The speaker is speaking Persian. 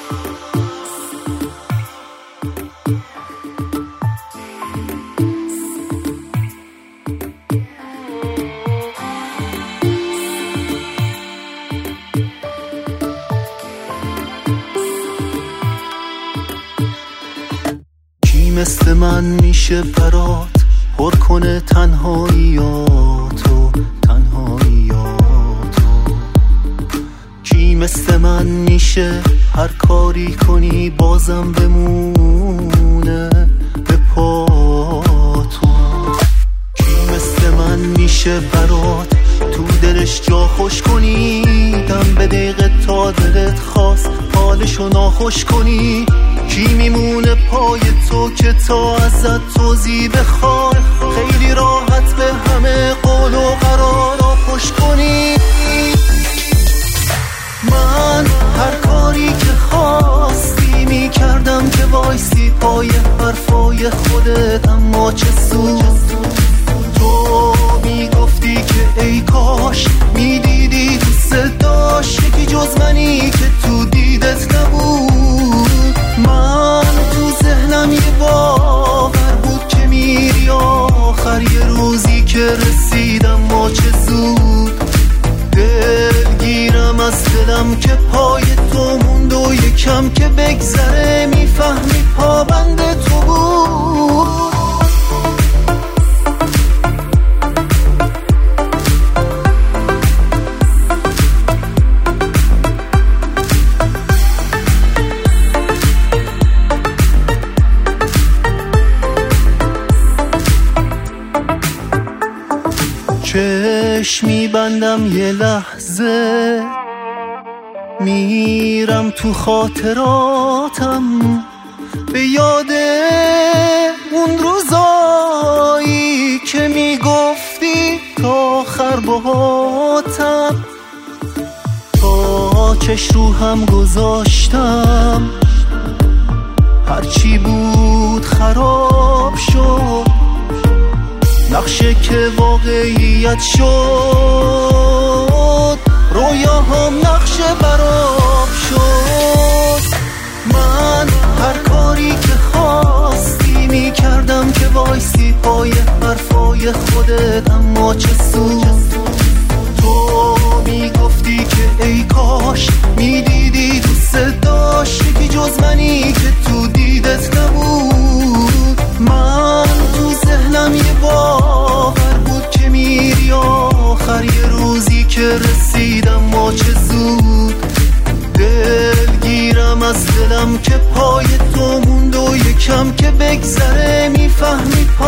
مثل من میشه برات پر کنه تنهاییاتو کی مثل من میشه هر کاری کنی بازم بمونه به پاتو کی مثل من میشه برات تو دلش جا خوش کنی دم به دقیقه تا دلت خواست حالشو ناخوش کنی کی میمونه پای تو که تا ازت توضیح بخواد خیلی راحت به همه قول و قرارا پشت کنی من هر کاری که خواستی میکردم که وایسی پای حرفای خودت اما چه سود تو میگفتی که ای کاش میدیدی دوست داشت یکی جز منی که تو دیدت نبود من تو ذهنم یه باور بود که میری آخر یه روزی که رسیدم ما چه زود دلگیرم از دلم که پای تو موند و یکم که بگذره میفهمی پابند تو بود چشم میبندم یه لحظه میرم تو خاطراتم به یاد اون روزایی که میگفتی تا آخر باهاتم تا چش رو هم گذاشتم هرچی بود خراب شد نقشه که واقعیت شد رویاهام نقشه براب شد من هر کاری که خواستی میکردم که وایسی پای حرفای خودت اما چه سود تو میگفتی که ای کاش میدیدی دوست داشت یکی جز منی که تو دیدت نبود من تو ذهنم یه باور بود که میری آخر یه روزی که رسیدم ما چه زود دلگیرم از دلم که پای تو موند و یکم که بگذره میفهمی